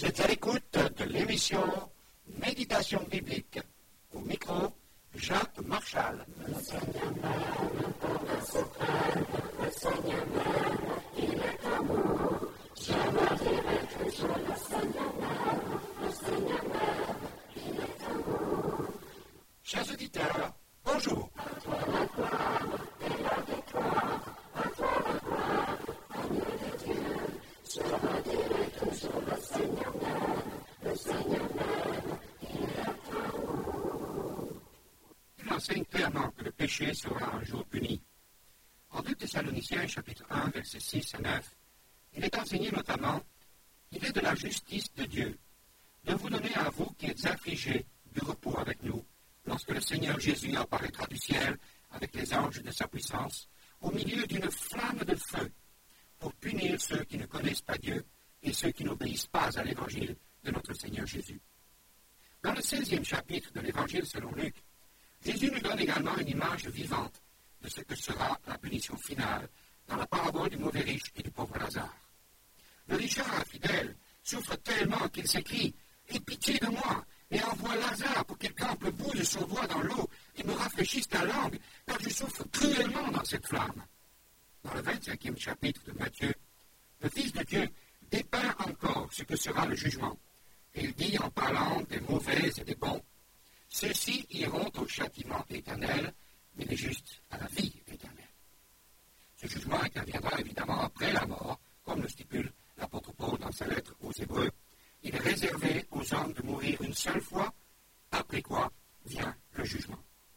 Vous êtes à l'écoute de l'émission Méditation biblique. Au micro, Jacques Marchal. Le Seigneur m'aime, pour la suprême, le Seigneur m'aime, il est amour. Je me dirai toujours le Seigneur m'aime, il est amour. Chers auditeurs, bonjour. À toi la gloire et la victoire, à toi la gloire, agneau de Dieu. Je me dirai toujours le Seigneur m'aime, il est amour. Il enseigne clairement que le péché sera un jour puni. En 2 Thessaloniciens, chapitre 1, versets 6 à 9, il est enseigné notamment qu'il est de la justice de Dieu de vous donner à vous qui êtes affligés du repos avec nous, lorsque le Seigneur Jésus apparaîtra du ciel avec les anges de sa puissance, au milieu d'une flamme de feu, pour punir ceux qui ne connaissent pas Dieu et ceux qui n'obéissent pas à l'évangile de notre Seigneur Jésus. Dans le 16e chapitre de l'évangile selon Luc, Jésus nous donne également une image vivante de ce que sera la punition finale dans la parabole du mauvais riche et du pauvre Lazare. Le richard infidèle souffre tellement qu'il s'écrie « Aie pitié de moi et envoie Lazare pour qu'il campe le bout de son doigt dans l'eau et me rafraîchisse la langue, car je souffre cruellement dans cette flamme. » Dans le 25e chapitre de Matthieu, le Fils de Dieu dépeint encore ce que sera le jugement. Il dit en parlant des mauvais et des bons, « Ceux-ci iront au châtiment éternel, mais les justes à la vie éternelle. » Ce jugement interviendra évidemment après la mort, comme le stipule l'apôtre Paul dans sa lettre aux Hébreux. Il est réservé aux hommes de mourir une seule fois, après quoi vient le jugement.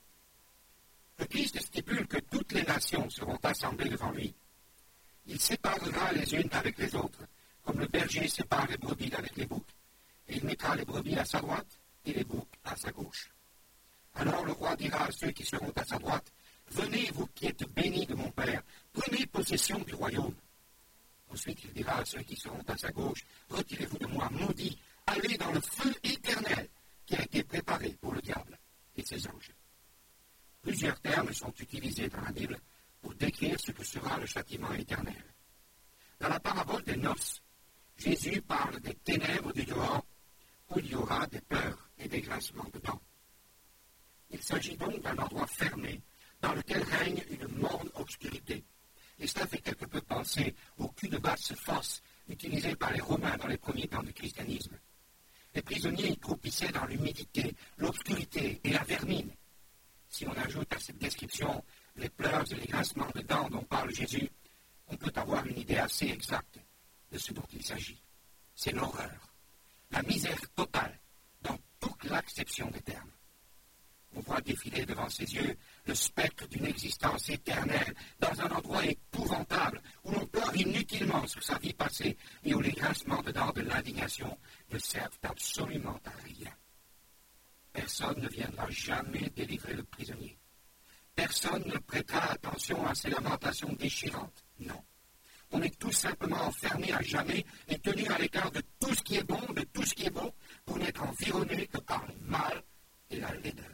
Le Christ stipule que toutes les nations seront assemblées devant lui. Il séparera les unes avec les autres, comme le berger sépare les brebis avec les boucs, et il mettra les brebis à sa droite et les boucs à sa gauche. Alors le roi dira à ceux qui seront à sa droite, « Venez, vous qui êtes bénis de mon Père, prenez possession du royaume. » Ensuite il dira à ceux qui seront à sa gauche, « Retirez-vous de moi, maudits, allez dans le feu éternel qui a été préparé pour le diable et ses anges. » Plusieurs termes sont utilisés dans la Bible pour décrire ce que sera le châtiment éternel. Dans la parabole des noces, Jésus parle des ténèbres du dehors, où il y aura des pleurs et des grincements de dents. Il s'agit donc d'un endroit fermé, dans lequel règne une morne obscurité. Et cela fait quelque peu penser au cul de basse fosse utilisé par les Romains dans les premiers temps du christianisme. Les prisonniers y croupissaient dans l'humidité, l'obscurité et la vermine. Si on ajoute à cette description les pleurs et les grincements de dents dont parle Jésus, on peut avoir une idée assez exacte de ce dont il s'agit. C'est l'horreur, la misère totale dans toute l'acception des termes. On voit défiler devant ses yeux le spectre d'une existence éternelle dans un endroit épouvantable où l'on pleure inutilement sur sa vie passée et où les grincements de dents de l'indignation ne servent absolument à rien. Personne ne viendra jamais délivrer le prisonnier. Personne ne prêtera attention à ses lamentations déchirantes. Non. On est tout simplement enfermé à jamais et tenu à l'écart de tout ce qui est bon, de tout ce qui est beau, pour n'être environné que par le mal et la laideur.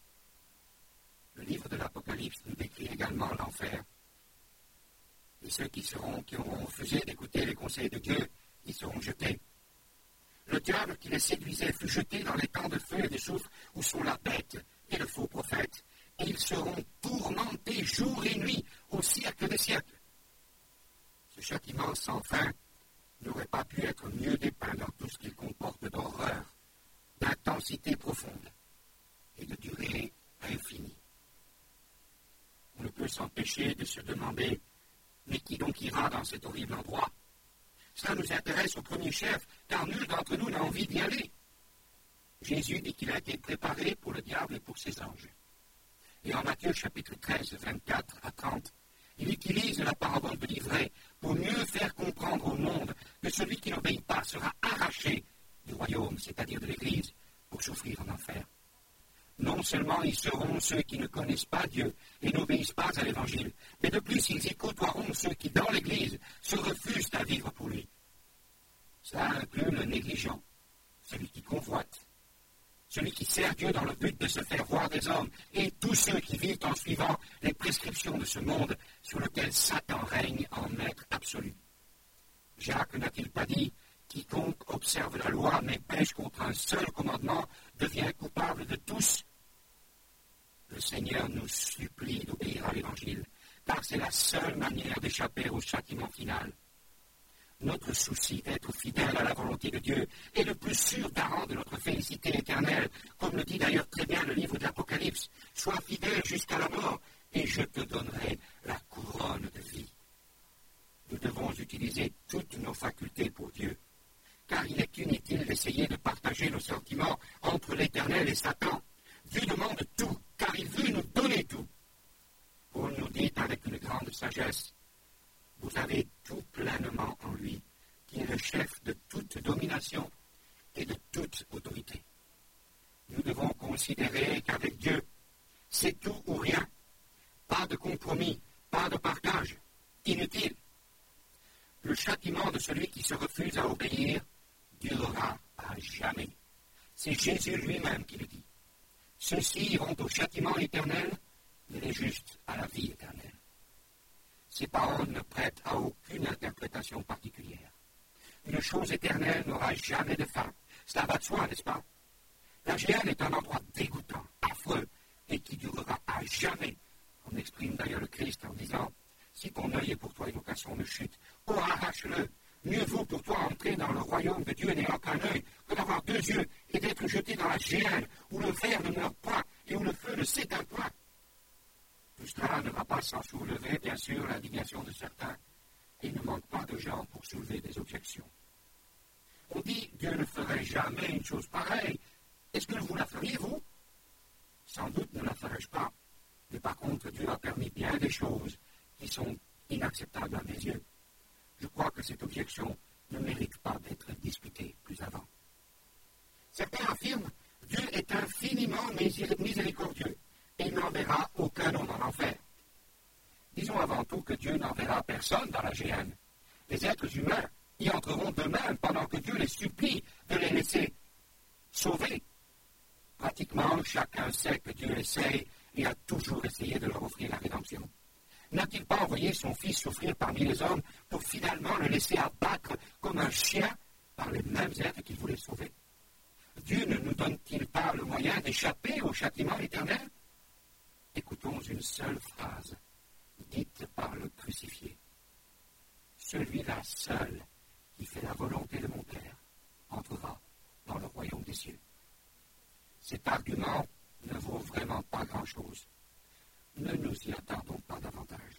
Le livre de l'Apocalypse nous décrit également l'enfer. Et ceux qui auront refusé d'écouter les conseils de Dieu, ils seront jetés. Le diable qui les séduisait fut jeté dans les temps de feu et de soufre où sont la bête et le faux prophète, et ils seront tourmentés jour et nuit au siècle des siècles. Ce châtiment sans fin n'aurait pas pu être mieux dépeint dans tout ce qu'il comporte d'horreur, d'intensité profonde et de durée infinie. On ne peut s'empêcher de se demander « Mais qui donc ira dans cet horrible endroit ?» Cela nous intéresse au premier chef, car nul d'entre nous n'a envie d'y aller. Jésus dit qu'il a été préparé pour le diable et pour ses anges. Et en Matthieu chapitre 13, 24 à 30, il utilise la parabole de l'ivraie pour mieux faire comprendre au monde que celui qui n'obéit pas sera arraché du royaume, c'est-à-dire de l'Église, pour souffrir en enfer. Non seulement ils seront ceux qui ne connaissent pas Dieu et n'obéissent pas à l'Évangile, mais de plus ils y côtoieront ceux qui, dans l'Église, se refusent à vivre pour lui. Cela inclut le négligent, celui qui convoite, celui qui sert Dieu dans le but de se faire voir des hommes, et tous ceux qui vivent en suivant les prescriptions de ce monde sur lequel Satan règne en maître absolu. Jacques n'a-t-il pas dit « Quiconque observe la loi mais pêche contre un seul commandement devient coupable de tous. Le Seigneur nous supplie d'obéir à l'Évangile, car c'est la seule manière d'échapper au châtiment final. Notre souci d'être fidèle à la volonté de Dieu est le plus sûr garant de notre félicité éternelle, comme le dit d'ailleurs très bien le livre de l'Apocalypse. Sois fidèle jusqu'à la mort, et je te donnerai la couronne de vie. Nous devons utiliser toutes nos facultés pour Dieu, car il est inutile d'essayer de partager nos sentiments entre l'Éternel et Satan. Dieu demande tout, car il veut nous donner tout. Paul nous dit avec une grande sagesse, vous avez tout pleinement en lui, qui est le chef de toute domination et de toute autorité. Nous devons considérer qu'avec Dieu, c'est tout ou rien. Pas de compromis, pas de partage, inutile. Le châtiment de celui qui se refuse à obéir durera à jamais. C'est Jésus lui-même qui le dit. Ceux-ci iront au châtiment éternel, mais les justes à la vie éternelle. Ces paroles ne prêtent à aucune interprétation particulière. Une chose éternelle n'aura jamais de fin. Cela va de soi, n'est-ce pas? La géhenne est un endroit dégoûtant, affreux, et qui durera à jamais. On exprime d'ailleurs le Christ en disant, si ton œil est pour toi une occasion de chute, oh arrache-le. Mieux vaut pour toi entrer dans le royaume de Dieu n'ayant qu'un œil, que d'avoir deux yeux et d'être jeté dans la géhenne, où le ver ne meurt point et où le feu ne s'éteint point. Tout cela ne va pas sans soulever, bien sûr, l'indignation de certains. Et il ne manque pas de gens pour soulever des objections. On dit, Dieu ne ferait jamais une chose pareille. Est-ce que vous la feriez, vous? Sans doute ne la ferais-je pas. Mais par contre, Dieu a permis bien des choses qui sont inacceptables à mes yeux. Je crois que cette objection ne mérite pas d'être discutée plus avant. Certains affirment, Dieu est infiniment miséricordieux. Et il n'enverra aucun homme en enfer. Disons avant tout que Dieu n'enverra personne dans la géhenne. Les êtres humains y entreront d'eux-mêmes pendant que Dieu les supplie de les laisser sauver. Pratiquement, chacun sait que Dieu essaye et a toujours essayé de leur offrir la rédemption. N'a-t-il pas envoyé son Fils souffrir parmi les hommes pour finalement le laisser abattre comme un chien par les mêmes êtres qu'il voulait sauver? Dieu ne nous donne-t-il pas le moyen d'échapper au châtiment éternel? Écoutons une seule phrase, dite par le crucifié. Celui-là seul qui fait la volonté de mon Père entrera dans le royaume des cieux. Cet argument ne vaut vraiment pas grand-chose. Ne nous y attardons pas davantage.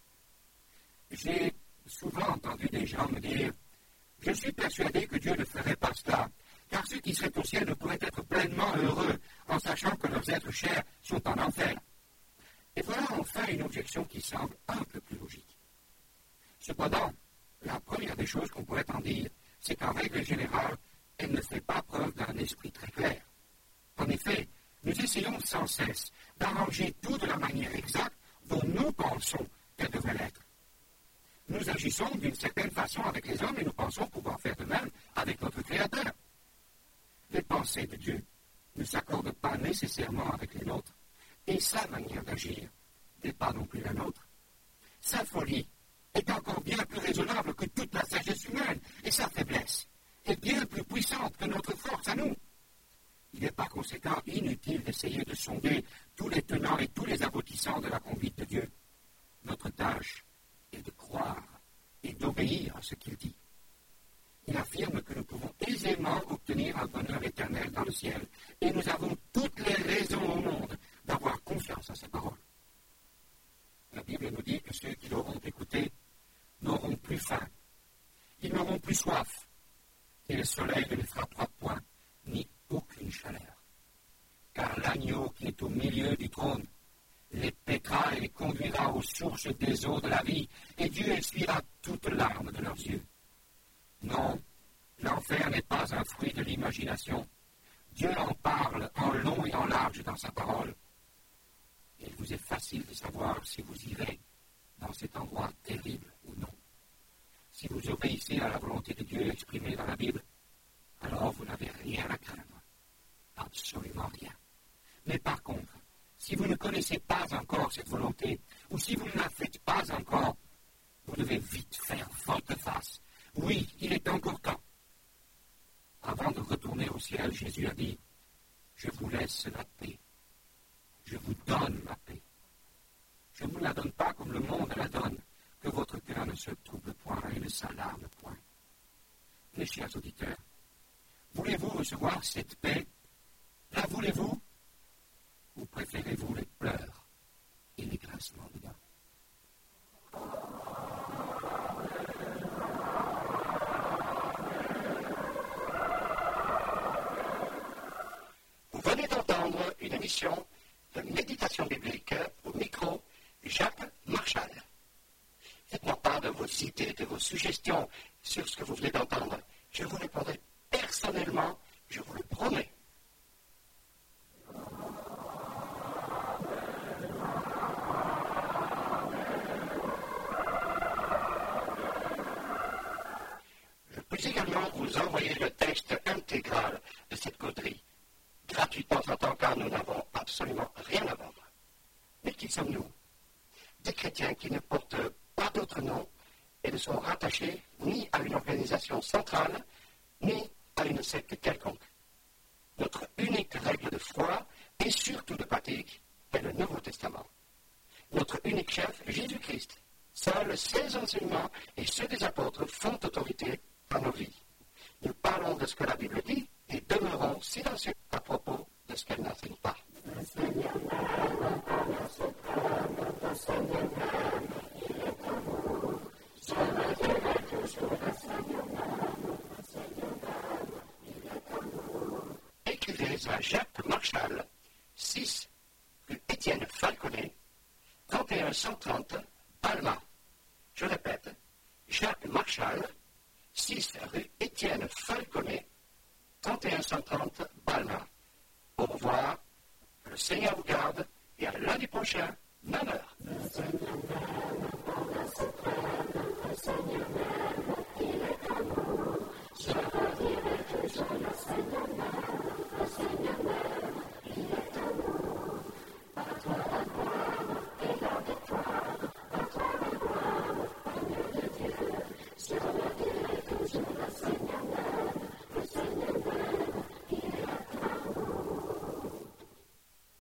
J'ai souvent entendu des gens me dire « Je suis persuadé que Dieu ne ferait pas cela, car ceux qui seraient au ciel ne pourraient être pleinement heureux en sachant que leurs êtres chers sont en enfer. » Et voilà enfin une objection qui semble un peu plus logique. Cependant, la première des choses qu'on pourrait en dire, c'est qu'en règle générale, elle ne fait pas preuve d'un esprit très clair. En effet, nous essayons sans cesse d'arranger tout de la manière exacte dont nous pensons qu'elle devrait l'être. Nous agissons d'une certaine façon avec les hommes et nous pensons pouvoir faire de même avec notre Créateur. Les pensées de Dieu ne s'accordent pas nécessairement avec les nôtres. Et sa manière d'agir n'est pas non plus la nôtre. Sa folie est encore bien plus raisonnable que toute la sagesse humaine, et sa faiblesse est bien plus puissante que notre force à nous. Il est par conséquent inutile d'essayer de sonder tous les tenants et tous les aboutissants de la conduite de Dieu. Notre tâche est de croire et d'obéir à ce qu'il dit. Il affirme que nous pouvons aisément obtenir un bonheur éternel dans le ciel, et nous avons toutes les raisons au monde d'avoir confiance en sa parole. La Bible nous dit que ceux qui l'auront écouté n'auront plus faim, ils n'auront plus soif, et le soleil ne les frappera point, ni aucune chaleur. Car l'agneau qui est au milieu du trône les paîtra et les conduira aux sources des eaux de la vie, et Dieu essuiera toutes larmes de leurs yeux. Non, l'enfer n'est pas un fruit de l'imagination. Dieu en parle en long et en large dans sa parole. Il vous est facile de savoir si vous irez dans cet endroit terrible ou non. Si vous obéissez à la volonté de Dieu exprimée dans la Bible, alors vous n'avez rien à craindre. Absolument rien. Mais par contre, si vous ne connaissez pas encore cette volonté, ou si vous ne la faites pas encore, vous devez vite faire volte-face. Oui, il est encore temps. ciel, Jésus a dit, « Je vous laisse la paix. Je vous donne la paix. Je ne vous la donne pas comme le monde la donne, que votre cœur ne se trouble point et ne s'alarme point. » Mes chers auditeurs, voulez-vous recevoir cette paix? La voulez-vous? Ou préférez-vous les pleurs et les grincements de dents? Vous venez d'entendre une émission de méditation biblique au micro Jacques Marchal. Faites-moi part de vos idées, de vos suggestions sur ce que vous venez d'entendre. Je vous répondrai personnellement, je vous le promets. Je peux également vous envoyer le texte intégral de cette coterie, gratuitement en tant car nous n'avons absolument rien à vendre. Mais qui sommes-nous? Des chrétiens qui ne portent pas d'autre nom et ne sont rattachés ni à une organisation centrale, ni à une secte quelconque. Notre unique règle de foi et surtout de pratique est le Nouveau Testament. Notre unique chef, Jésus-Christ. Seuls ses enseignements et ceux des apôtres font autorité dans nos vies. Nous parlons de ce que la Bible dit et demeurons silencieux à propos de ce qu'elle n'enseigne pas. Écrivez à Jacques Marchal, 6 rue Étienne Falconet, 3130 Palma. Je répète, Jacques Marchal, 6 rue Étienne Falconet, 3130 Palma. Au revoir, que le Seigneur vous garde et à lundi prochain, même heure.